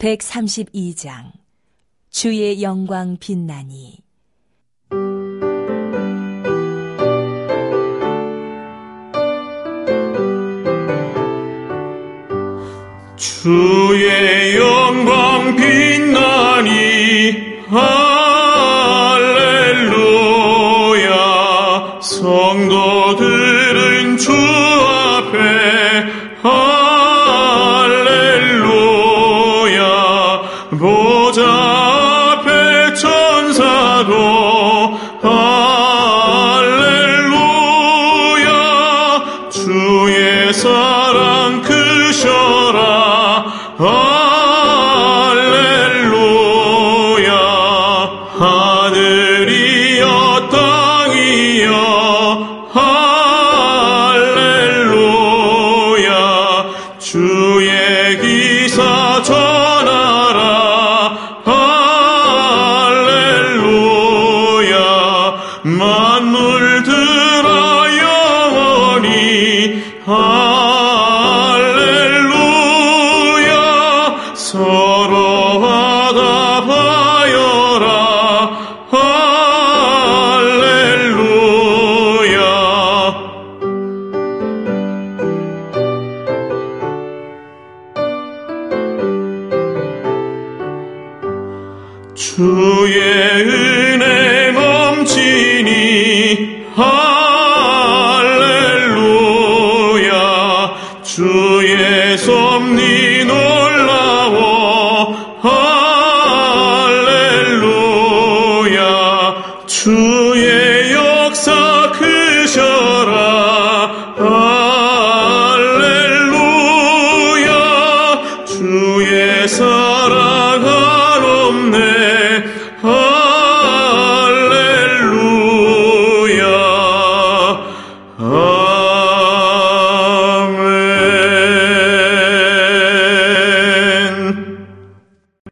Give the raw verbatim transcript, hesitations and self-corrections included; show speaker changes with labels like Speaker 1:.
Speaker 1: 백삼십이 장 주의 영광 빛나니.
Speaker 2: 주의 영광 빛나니 할렐루야. 성도들은 주 앞에 할렐루야. 보좌 앞에 천사도 할렐루야. 주의 사랑 크셔라 할렐루야. 하늘이여 땅이여 할렐루야. 주의 기사 전하라 할렐루야. 만물들아 영원히 할렐루야. 서로 화답하여라 할렐루야. 주의 은혜 넘치니 할렐루야. 주의 섭리 놀라워 할렐루야. 주의 역사 크셔라 할렐루야. 주의 사랑 한없네